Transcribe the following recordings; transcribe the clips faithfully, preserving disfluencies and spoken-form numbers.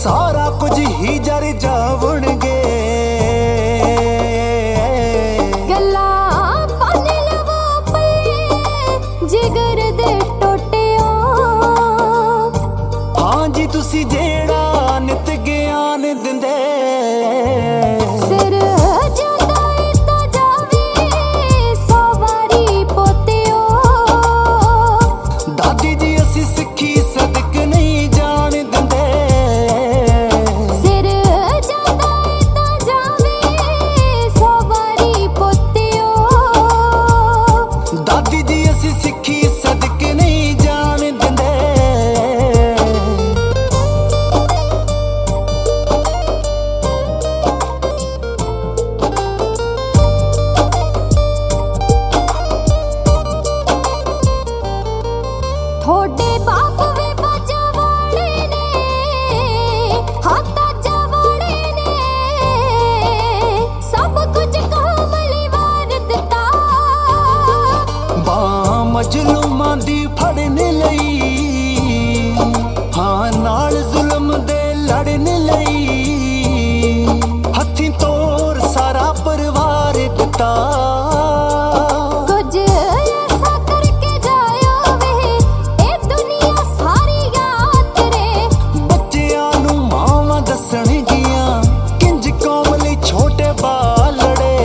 ਸਾਰਾ ਕੁਝ ਹੀ ਜਰ ਜਾਵਣਗੇ। ਗੱਲਾਂ ਪੰਨ ਲਵੋ ਪੱਲੇ ਜਿਗਰ ਦੇ ਟੋਟਿਓ। ਹਾਂ ਜੀ ਤੁਸੀਂ ਜਿਹੜਾ ਨਿਤ ਗਿਆਨ ਦਿੰਦੇ। ਸਿਰ ਜਾਂਦਾ ਏ ਤਾਂ ਜਾਵੇ ਸੌ ਵਾਰੀ ਪੋਤਿਓ। ਦਾਦੀ ਜੀ ਅਸੀਂ ਸਿੱਖੀ ਸਦਕ ਨਹੀਂ ਜਾਣ ਦਿੰਦੇ। ਸਿਰ ਜਾਂਦਾ ਏ ਤਾਂ ਜਾਵੇ ਸੌ ਵਾਰੀ ਪੋਤਿਓ। ਦਾਦੀ ਜੀ ਅਸੀਂ ਸਿੱਖੀ ਸਦਕ ਨਹੀਂ ਜਾਣ ਦਿੰਦੇ। ਥੋੜੇ ਬਾਪ ਵੇ ਬਾਜਾ ਵਾਲੇ ਨੇ ਹਾਂ ਤਾਜਾ ਵਾਲੇ ਨੇ। ਸਭ ਕੁਝ ਕਾਮਲੀ ਵਾਰ ਦਿੱਤਾ। ਬਾਂਹ ਮਜਲੂਮਾਂ ਦੀ ਫੜਨ ਲਈ। ਹਾਂ ਨਾਲ ਜ਼ੁਲਮ ਦੇ ਲੜਨ ਲਈ। ਹੱਥੀਂ ਤੋਰ ਸਾਰਾ ਪਰਿਵਾਰ ਦਿੱਤਾ। ਕੁਝ ਐਸਾ ਕਰਕੇ ਜਾਇਓ ਵੇ ਇਹ ਦੁਨੀਆ ਸਾਰੀ ਯਾਦ ਕਰੇ। ਬੱਚਿਆਂ ਨੂੰ ਮਾਵਾਂ ਦੱਸਣਗੀਆਂ ਕਿੰਜ ਕੌਮ ਲਈ ਛੋਟੇ ਬਾਲੜੇ।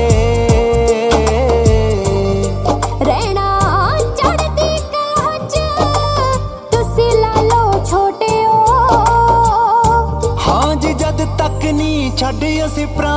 ਰਹਿਣਾ ਚੜ੍ਹਦੀ ਕਲਾ 'ਚ ਤੁਸੀਂ ਲਾ ਲਓ ਛੋਟਿਓ। ਹਾਂ ਜੀ ਜਦ ਤੱਕ ਨਹੀਂ ਛੱਡ ਅਸੀਂ ਪ੍ਰਾਣ